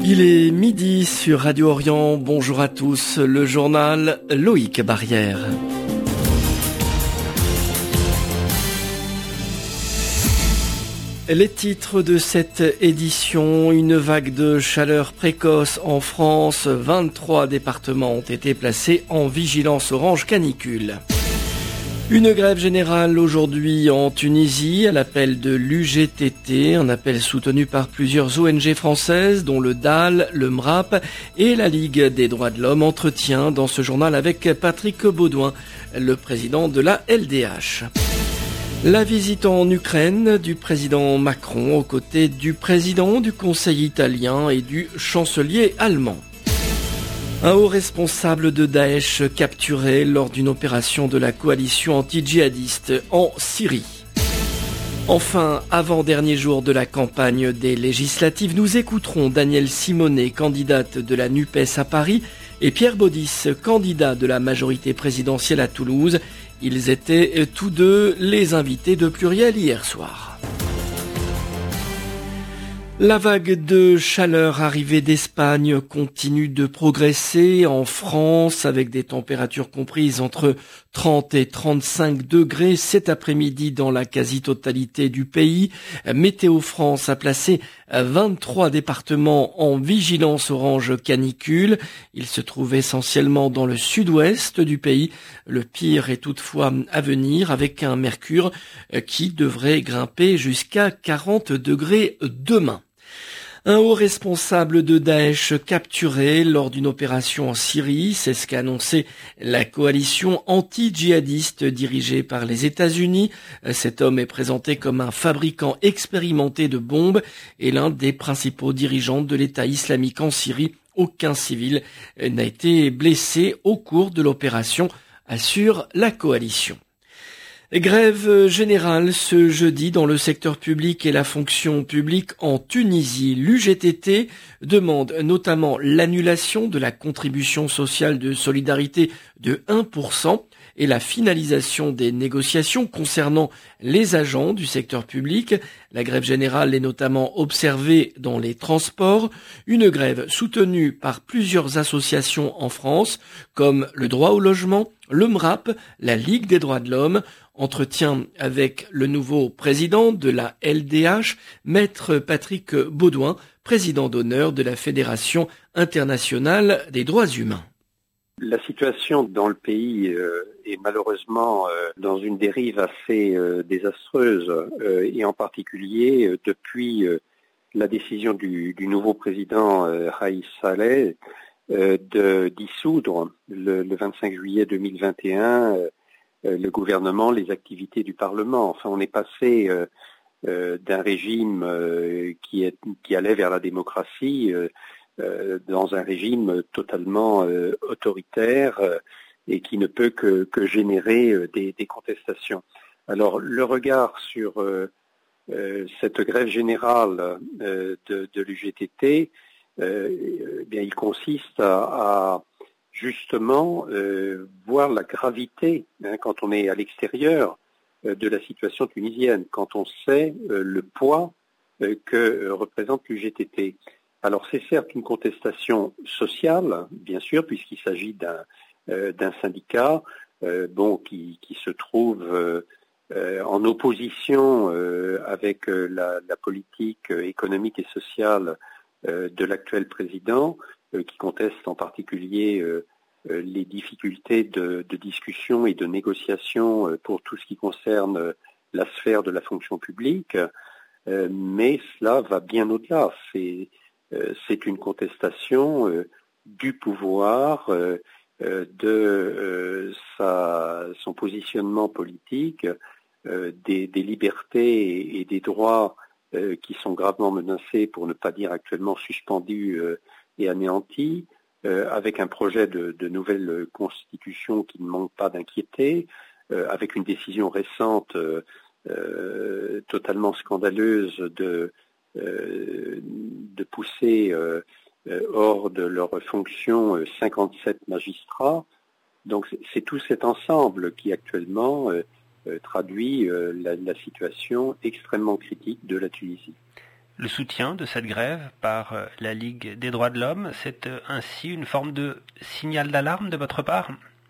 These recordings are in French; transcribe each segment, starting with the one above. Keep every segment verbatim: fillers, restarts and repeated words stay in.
Il est midi sur Radio Orient. Bonjour à tous. Le journal Loïc Barrière. Les titres de cette édition: une vague de chaleur précoce en France. vingt-trois départements ont été placés en vigilance orange canicule. Une grève générale aujourd'hui en Tunisie à l'appel de l'U G T T, un appel soutenu par plusieurs O N G françaises dont le D A L, le M R A P et la Ligue des droits de l'homme. Entretien dans ce journal avec Patrick Baudouin, le président de la L D H. La visite en Ukraine du président Macron aux côtés du président du Conseil italien et du chancelier allemand. Un haut responsable de Daesh capturé lors d'une opération de la coalition anti-djihadiste en Syrie. Enfin, avant-dernier jour de la campagne des législatives, nous écouterons Danielle Simonet, candidate de la NUPES à Paris, et Pierre Baudis, candidat de la majorité présidentielle à Toulouse. Ils étaient tous deux les invités de Pluriel hier soir. La vague de chaleur arrivée d'Espagne continue de progresser en France avec des températures comprises entre trente et trente-cinq degrés cet après-midi dans la quasi-totalité du pays. Météo France a placé vingt-trois départements en vigilance orange canicule. Ils se trouvent essentiellement dans le sud-ouest du pays. Le pire est toutefois à venir avec un mercure qui devrait grimper jusqu'à quarante degrés demain. Un haut responsable de Daesh capturé lors d'une opération en Syrie, c'est ce qu'a annoncé la coalition anti-djihadiste dirigée par les États-Unis. Cet homme est présenté comme un fabricant expérimenté de bombes et l'un des principaux dirigeants de l'État islamique en Syrie. Aucun civil n'a été blessé au cours de l'opération, assure la coalition. Grève générale ce jeudi dans le secteur public et la fonction publique en Tunisie. L'U G T T demande notamment l'annulation de la contribution sociale de solidarité de un pour cent et la finalisation des négociations concernant les agents du secteur public. La grève générale est notamment observée dans les transports, une grève soutenue par plusieurs associations en France comme le droit au logement, le M R A P, la Ligue des droits de l'homme. Entretien avec le nouveau président de la L D H, maître Patrick Baudouin, président d'honneur de la Fédération internationale des droits humains. La situation dans le pays euh, est malheureusement euh, dans une dérive assez euh, désastreuse euh, et en particulier euh, depuis euh, la décision du, du nouveau président euh, Raïs Saleh euh, de dissoudre le, le vingt-cinq juillet deux mille vingt et un euh, le gouvernement, les activités du Parlement. Enfin, on est passé euh, euh, d'un régime euh, qui, est, qui allait vers la démocratie euh, euh, dans un régime totalement euh, autoritaire euh, et qui ne peut que, que générer euh, des, des contestations. Alors, le regard sur euh, euh, cette grève générale euh, de, de l'U G T T, euh, eh bien, il consiste à, à justement euh, voir la gravité hein, quand on est à l'extérieur euh, de la situation tunisienne, quand on sait euh, le poids euh, que euh, représente l'U G T T. Alors c'est certes une contestation sociale, bien sûr, puisqu'il s'agit d'un, euh, d'un syndicat euh, bon, qui, qui se trouve euh, euh, en opposition euh, avec euh, la, la politique euh, économique et sociale euh, de l'actuel président, qui conteste en particulier euh, euh, les difficultés de, de discussion et de négociation euh, pour tout ce qui concerne euh, la sphère de la fonction publique, euh, mais cela va bien au-delà. C'est, euh, c'est une contestation euh, du pouvoir, euh, euh, de euh, sa, son positionnement politique, euh, des, des libertés et, et des droits euh, qui sont gravement menacés, pour ne pas dire actuellement suspendus euh, et anéanti, euh, avec un projet de, de nouvelle constitution qui ne manque pas d'inquiéter, euh, avec une décision récente euh, euh, totalement scandaleuse de, euh, de pousser euh, euh, hors de leur fonction euh, cinquante-sept magistrats. Donc c'est tout cet ensemble qui actuellement euh, euh, traduit euh, la, la situation extrêmement critique de la Tunisie. Le soutien de cette grève par la Ligue des droits de l'homme, c'est ainsi une forme de signal d'alarme de votre part ?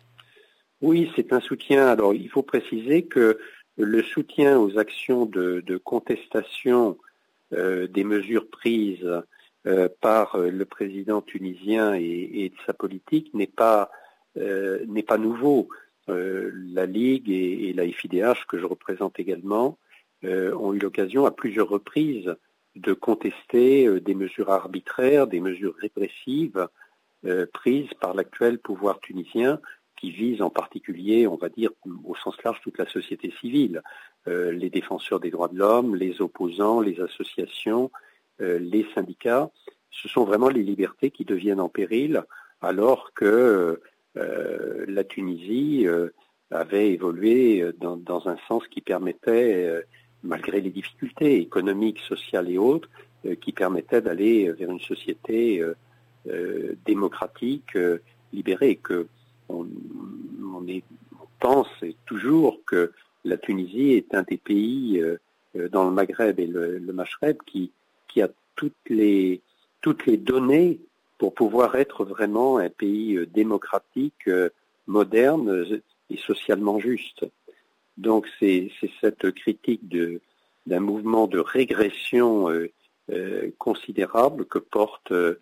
Oui, c'est un soutien. Alors, il faut préciser que le soutien aux actions de, de contestation euh, des mesures prises euh, par le président tunisien et, et de sa politique n'est pas euh, n'est pas nouveau. Euh, la Ligue et, et la F I D H, que je représente également, euh, ont eu l'occasion à plusieurs reprises de contester euh, des mesures arbitraires, des mesures répressives euh, prises par l'actuel pouvoir tunisien, qui visent en particulier, on va dire, au sens large, toute la société civile, euh, les défenseurs des droits de l'homme, les opposants, les associations, euh, les syndicats. Ce sont vraiment les libertés qui deviennent en péril, alors que euh, la Tunisie euh, avait évolué dans, dans un sens qui permettait, euh, malgré les difficultés économiques, sociales et autres, euh, qui permettait d'aller vers une société euh, euh, démocratique, euh, libérée, que On, on, est, on pense toujours que la Tunisie est un des pays euh, dans le Maghreb et le, le Machreb qui, qui a toutes les, toutes les données pour pouvoir être vraiment un pays euh, démocratique, euh, moderne et socialement juste. Donc c'est, c'est cette critique de, d'un mouvement de régression euh, euh, considérable que porte euh,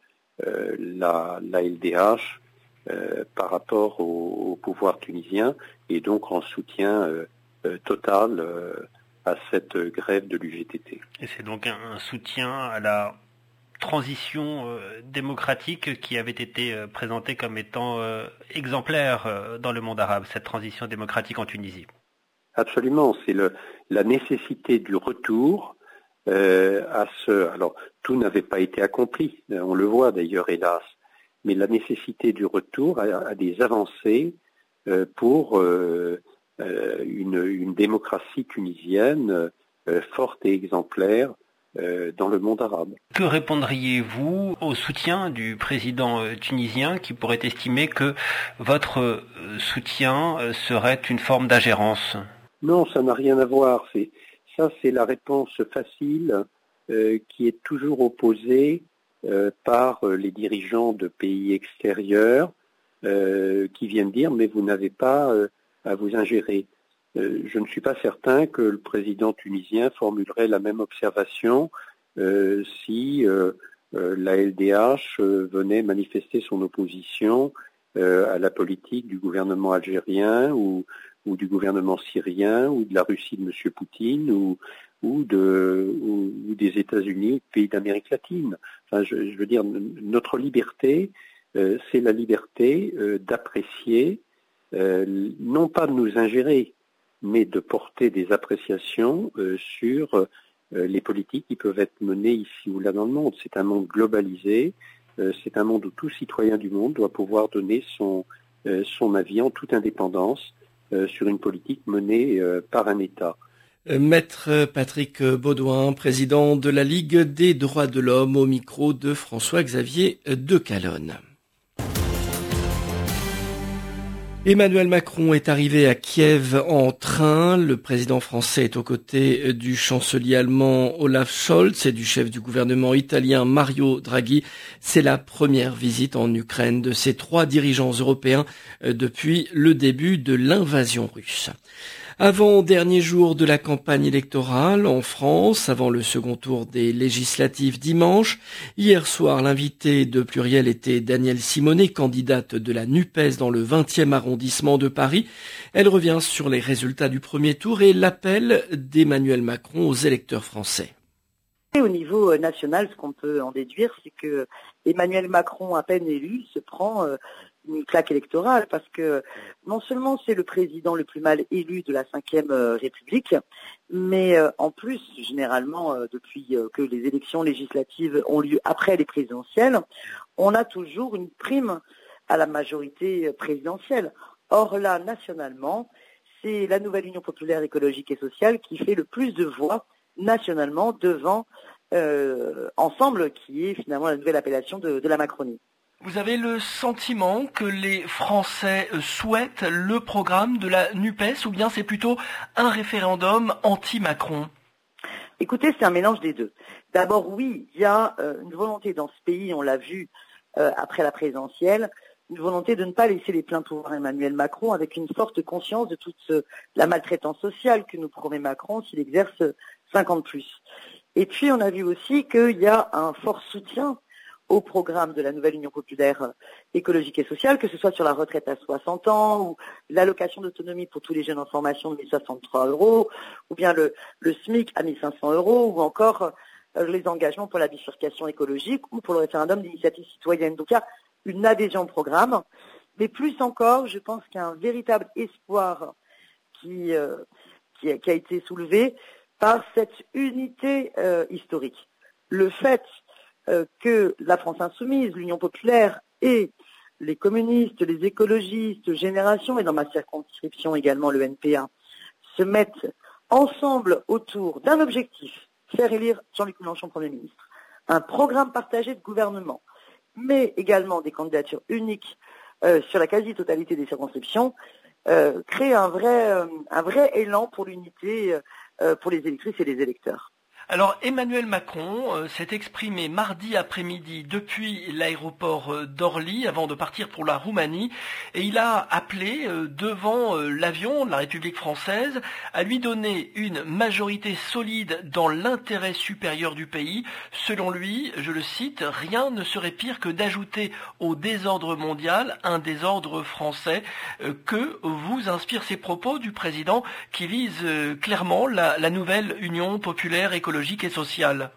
la, la L D H Euh, par rapport au, au pouvoir tunisien et donc en soutien euh, euh, total euh, à cette grève de l'U G T T. Et c'est donc un, un soutien à la transition euh, démocratique qui avait été euh, présentée comme étant euh, exemplaire euh, dans le monde arabe, cette transition démocratique en Tunisie. Absolument, c'est le, la nécessité du retour euh, à ce... Alors, tout n'avait pas été accompli, on le voit d'ailleurs, hélas, mais la nécessité du retour à, à des avancées euh, pour euh, euh, une, une démocratie tunisienne euh, forte et exemplaire euh, dans le monde arabe. Que répondriez-vous au soutien du président tunisien qui pourrait estimer que votre soutien serait une forme d'ingérence ? Non, ça n'a rien à voir. C'est, ça, c'est la réponse facile euh, qui est toujours opposée Euh, par euh, les dirigeants de pays extérieurs euh, qui viennent dire « mais vous n'avez pas euh, à vous ingérer euh, ». Je ne suis pas certain que le président tunisien formulerait la même observation euh, si euh, euh, la L D H euh, venait manifester son opposition euh, à la politique du gouvernement algérien ou, ou du gouvernement syrien ou de la Russie de M. Poutine ou ou, de, ou, ou des États-Unis, pays d'Amérique latine. Enfin, je, je veux dire, notre liberté, euh, c'est la liberté euh, d'apprécier, euh, non pas de nous ingérer, mais de porter des appréciations euh, sur euh, les politiques qui peuvent être menées ici ou là dans le monde. C'est un monde globalisé, euh, c'est un monde où tout citoyen du monde doit pouvoir donner son, euh, son avis en toute indépendance euh, sur une politique menée euh, par un État. Maître Patrick Baudouin, président de la Ligue des droits de l'homme, au micro de François-Xavier de Calonne. Emmanuel Macron est arrivé à Kiev en train. Le président français est aux côtés du chancelier allemand Olaf Scholz et du chef du gouvernement italien Mario Draghi. C'est la première visite en Ukraine de ces trois dirigeants européens depuis le début de l'invasion russe. Avant-dernier jour de la campagne électorale en France, avant le second tour des législatives dimanche. Hier soir, l'invitée de Pluriel était Danielle Simonet, candidate de la NUPES dans le vingtième arrondissement de Paris. Elle revient sur les résultats du premier tour et l'appel d'Emmanuel Macron aux électeurs français. Au niveau national, ce qu'on peut en déduire, c'est que Emmanuel Macron, à peine élu, se prend euh, une claque électorale parce que non seulement c'est le président le plus mal élu de la cinquième euh, République, mais euh, en plus, généralement, euh, depuis euh, que les élections législatives ont lieu après les présidentielles, on a toujours une prime à la majorité présidentielle. Or là, nationalement, c'est la nouvelle Union populaire écologique et sociale qui fait le plus de voix nationalement devant euh, Ensemble, qui est finalement la nouvelle appellation de, de la Macronie. Vous avez le sentiment que les Français souhaitent le programme de la NUPES ou bien c'est plutôt un référendum anti-Macron ? Écoutez, c'est un mélange des deux. D'abord, oui, il y a euh, une volonté dans ce pays, on l'a vu euh, après la présidentielle, une volonté de ne pas laisser les pleins pouvoirs à Emmanuel Macron, avec une forte conscience de toute ce, la maltraitance sociale que nous promet Macron s'il exerce cinq ans de plus. Et puis, on a vu aussi qu'il y a un fort soutien au programme de la nouvelle Union populaire écologique et sociale, que ce soit sur la retraite à soixante ans, ou l'allocation d'autonomie pour tous les jeunes en formation de mille soixante-trois euros, ou bien le, le SMIC à mille cinq cents euros, ou encore euh, les engagements pour la bifurcation écologique ou pour le référendum d'initiative citoyenne. Donc il y a une adhésion au programme, mais plus encore, je pense qu'il y a un véritable espoir qui, euh, qui, a, qui a été soulevé par cette unité euh, historique. Le fait que la France insoumise, l'Union populaire et les communistes, les écologistes, Génération et dans ma circonscription également le N P A se mettent ensemble autour d'un objectif, faire élire Jean-Luc Mélenchon Premier ministre, un programme partagé de gouvernement, mais également des candidatures uniques euh, sur la quasi-totalité des circonscriptions, euh, crée un vrai, euh, un vrai élan pour l'unité euh, pour les électrices et les électeurs. Alors Emmanuel Macron euh, s'est exprimé mardi après-midi depuis l'aéroport euh, d'Orly avant de partir pour la Roumanie et il a appelé euh, devant euh, l'avion de la République française à lui donner une majorité solide dans l'intérêt supérieur du pays. Selon lui, je le cite, rien ne serait pire que d'ajouter au désordre mondial un désordre français. Euh, que vous inspirent ces propos du président qui vise euh, clairement la, la nouvelle Union populaire écologique et sociale?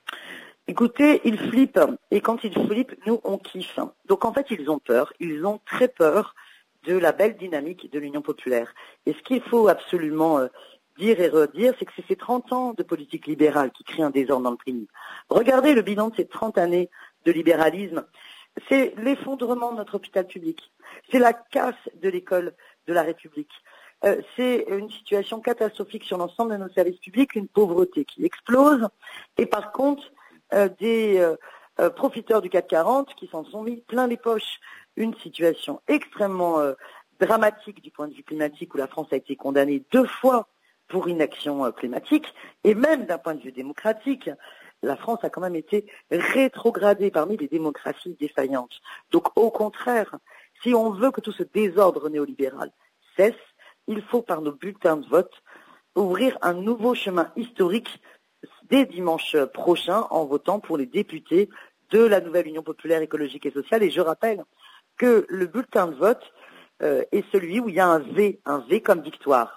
Écoutez, ils flippent, et quand ils flippent, nous on kiffe. Donc en fait, ils ont peur, ils ont très peur de la belle dynamique de l'Union populaire. Et ce qu'il faut absolument euh, dire et redire, c'est que c'est ces trente ans de politique libérale qui créent un désordre dans le pays. Regardez le bilan de ces trente années de libéralisme. C'est l'effondrement de notre hôpital public, c'est la casse de l'école de la République. Euh, c'est une situation catastrophique sur l'ensemble de nos services publics, une pauvreté qui explose, et par contre, euh, des euh, euh, profiteurs du CAC quarante qui s'en sont mis plein les poches. Une situation extrêmement euh, dramatique du point de vue climatique, où la France a été condamnée deux fois pour inaction euh, climatique, et même d'un point de vue démocratique, la France a quand même été rétrogradée parmi les démocraties défaillantes. Donc au contraire, si on veut que tout ce désordre néolibéral cesse, il faut, par nos bulletins de vote, ouvrir un nouveau chemin historique dès dimanche prochain en votant pour les députés de la nouvelle Union populaire écologique et sociale. Et je rappelle que le bulletin de vote euh, est celui où il y a un V, un V comme victoire.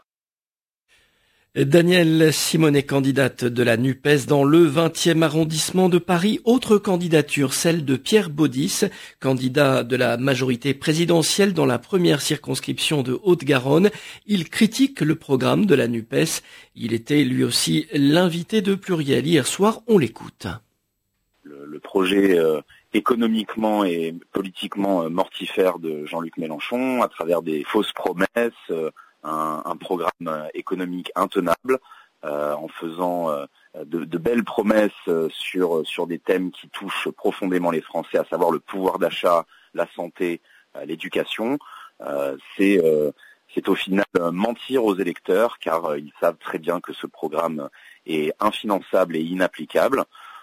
Danielle Simonet, candidate de la NUPES dans le vingtième arrondissement de Paris. Autre candidature, celle de Pierre Baudis, candidat de la majorité présidentielle dans la première circonscription de Haute-Garonne. Il critique le programme de la NUPES. Il était lui aussi l'invité de Pluriel. Hier soir, on l'écoute. Le, le projet euh, économiquement et politiquement euh, mortifère de Jean-Luc Mélenchon, à travers des fausses promesses, euh, Un, un programme économique intenable, euh, en faisant euh, de, de belles promesses euh, sur sur des thèmes qui touchent profondément les Français, à savoir le pouvoir d'achat, la santé, euh, l'éducation. Euh, c'est euh, c'est au final euh, mentir aux électeurs, car euh, ils savent très bien que ce programme est infinançable et inapplicable.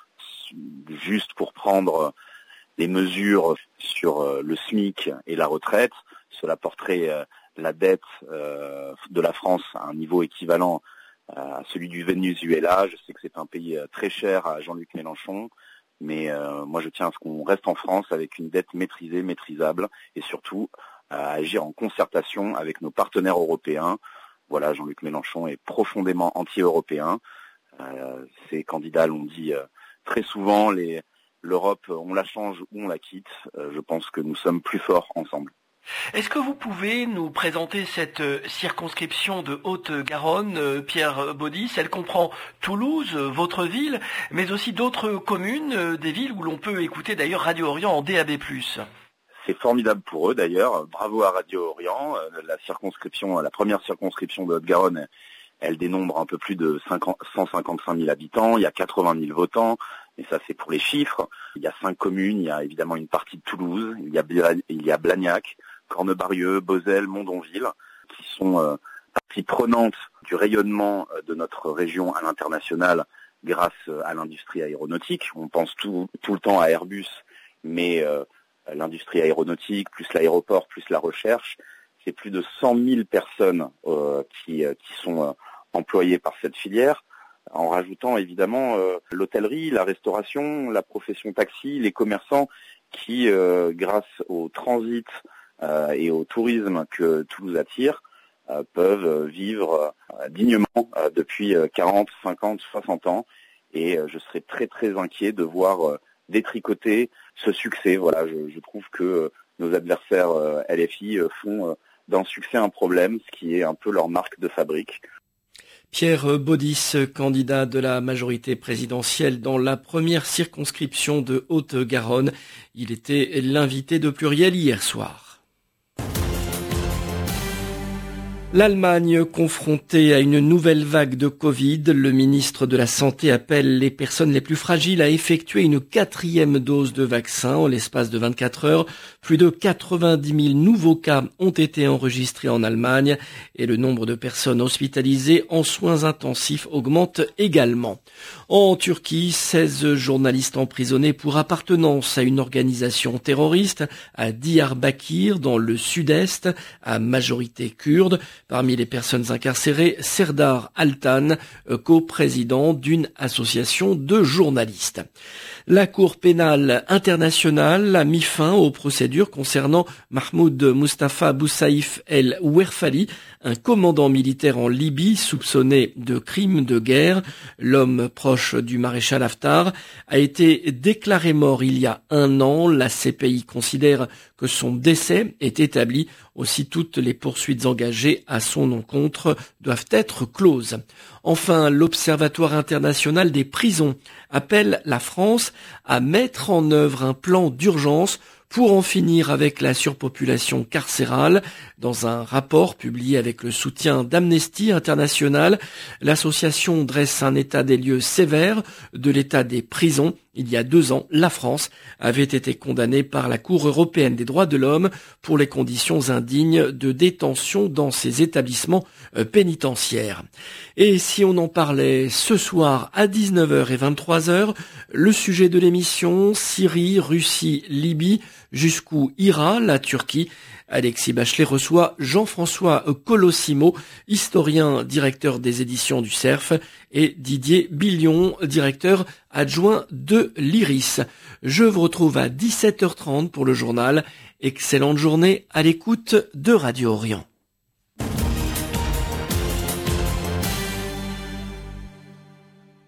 Juste pour prendre des mesures sur euh, le SMIC et la retraite, cela porterait euh, la dette euh, de la France à un niveau équivalent à celui du Venezuela. Je sais que c'est un pays euh, très cher à Jean-Luc Mélenchon, mais euh, moi je tiens à ce qu'on reste en France avec une dette maîtrisée, maîtrisable, et surtout à agir en concertation avec nos partenaires européens. Voilà, Jean-Luc Mélenchon est profondément anti-européen. Euh, ces candidats l'ont dit euh, très souvent, les, l'Europe, on la change ou on la quitte. Euh, je pense que nous sommes plus forts ensemble. Est-ce que vous pouvez nous présenter cette circonscription de Haute-Garonne, Pierre Baudis? Elle comprend Toulouse, votre ville, mais aussi d'autres communes, des villes où l'on peut écouter d'ailleurs Radio Orient en D A B plus. C'est formidable pour eux d'ailleurs. Bravo à Radio Orient. La circonscription, la première circonscription de Haute-Garonne, elle dénombre un peu plus de cent cinquante-cinq mille habitants. Il y a quatre-vingt mille votants. Et ça, c'est pour les chiffres. Il y a cinq communes. Il y a évidemment une partie de Toulouse. Il y a, il y a Blagnac, Cornebarieux, Bozelle, Mondonville, qui sont euh, partie prenante du rayonnement de notre région à l'international grâce à l'industrie aéronautique. On pense tout, tout le temps à Airbus, mais euh, l'industrie aéronautique, plus l'aéroport, plus la recherche, c'est plus de cent mille personnes euh, qui, qui sont euh, employées par cette filière, en rajoutant évidemment euh, l'hôtellerie, la restauration, la profession taxi, les commerçants qui, euh, grâce au transit euh, et au tourisme que Toulouse attire, euh, peuvent vivre euh, dignement euh, depuis quarante, cinquante, soixante ans. Et euh, je serais très très inquiet de voir euh, détricoter ce succès. Voilà, je, je trouve que euh, nos adversaires euh, L F I euh, font euh, d'un succès un problème, ce qui est un peu leur marque de fabrique. Pierre Baudis, candidat de la majorité présidentielle dans la première circonscription de Haute-Garonne. Il était l'invité de Pluriel hier soir. L'Allemagne confrontée à une nouvelle vague de Covid, le ministre de la Santé appelle les personnes les plus fragiles à effectuer une quatrième dose de vaccin en l'espace de vingt-quatre heures. Plus de quatre-vingt-dix mille nouveaux cas ont été enregistrés en Allemagne et le nombre de personnes hospitalisées en soins intensifs augmente également. En Turquie, seize journalistes emprisonnés pour appartenance à une organisation terroriste à Diyarbakir dans le sud-est, à majorité kurde. Parmi les personnes incarcérées, Serdar Altan, coprésident d'une association de journalistes. La Cour pénale internationale a mis fin aux procédures concernant Mahmoud Mustafa Boussaïf el-Werfali, un commandant militaire en Libye soupçonné de crimes de guerre. L'homme proche du maréchal Haftar a été déclaré mort il y a un an. La C P I considère que son décès est établi. Aussi, toutes les poursuites engagées à son encontre doivent être closes. Enfin, l'Observatoire international des prisons appelle la France à mettre en œuvre un plan d'urgence pour en finir avec la surpopulation carcérale. Dans un rapport publié avec le soutien d'Amnesty International, l'association dresse un état des lieux sévère de l'état des prisons. Il y a deux ans, la France avait été condamnée par la Cour européenne des droits de l'homme pour les conditions indignes de détention dans ces établissements pénitentiaires. Et si on en parlait ce soir à dix-neuf heures et vingt-trois heures, le sujet de l'émission, Syrie, Russie, Libye, jusqu'où ira la Turquie? Alexis Bachelet reçoit Jean-François Colossimo, historien directeur des éditions du Cerf, et Didier Billion, directeur adjoint de l'Iris. Je vous retrouve à dix-sept heures trente pour le journal. Excellente journée à l'écoute de Radio Orient.